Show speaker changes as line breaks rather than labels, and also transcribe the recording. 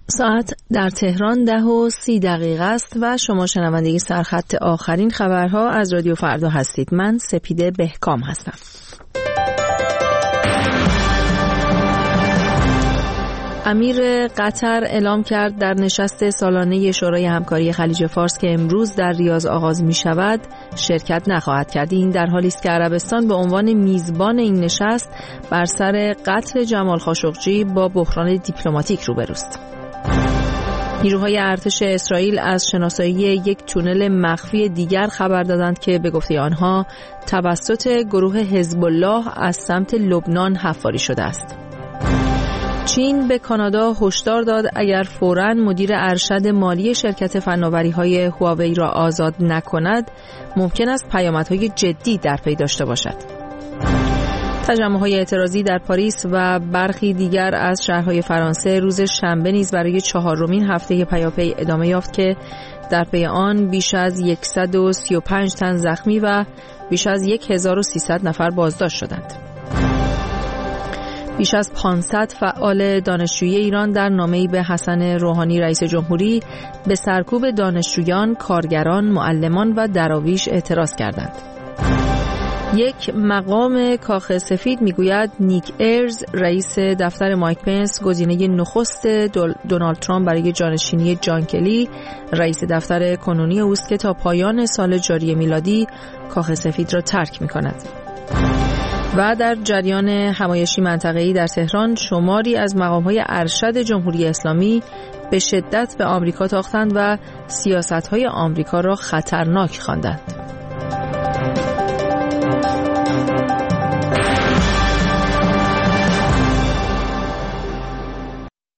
ساعت در تهران 10:30 است و شما شنونده سرخط آخرین خبرها از رادیو فردا هستید. من سپیده بهکام هستم. امیر قطر اعلام کرد در نشست سالانه شورای همکاری خلیج فارس که امروز در ریاض آغاز می شود شرکت نخواهد کرد. این در حالی است که عربستان به عنوان میزبان این نشست بر سر قتل جمال خاشقجی با بحران دیپلماتیک روبروست. نیروهای ارتش اسرائیل از شناسایی یک تونل مخفی دیگر خبر دادند که به گفته آنها توسط گروه حزب الله از سمت لبنان حفاری شده است. چین به کانادا هشدار داد اگر فوراً مدیر ارشد مالی شرکت فناوری‌های هواوی را آزاد نکند ممکن است پیامدهای جدی در پی داشته باشد. تجمع‌های اعتراضی در پاریس و برخی دیگر از شهرهای فرانسه روز شنبه نیز برای 4مین هفته پیاپی ادامه یافت که در پی آن بیش از 135 تن زخمی و بیش از 1300 نفر بازداشت شدند. بیش از 500 فعال دانشجویی ایران در نامه‌ای به حسن روحانی رئیس جمهوری به سرکوب دانشجویان، کارگران، معلمان و دراویش اعتراض کردند. یک مقام کاخ سفید میگوید نیک ایرز رئیس دفتر مایک پنس گزینه نخست دونالد ترامپ برای جانشینی جان کلی رئیس دفتر کنونی اوست که تا پایان سال جاری میلادی کاخ سفید را ترک می‌کند. و در جریان همایشی منطقه‌ای در تهران شماری از مقام‌های ارشد جمهوری اسلامی به شدت به آمریکا تاختند و سیاست‌های آمریکا را خطرناک خواندند.